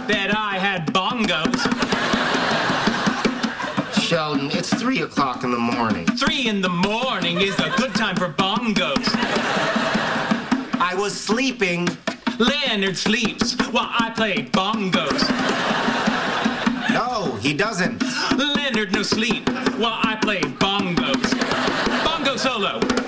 Bet I had bongos. Sheldon, it's 3 o'clock in the morning. 3 in the morning is a good time for bongos. I was sleeping. Leonard sleeps while I play bongos. No, he doesn't. Leonard no sleep while I play bongos. Bongo solo.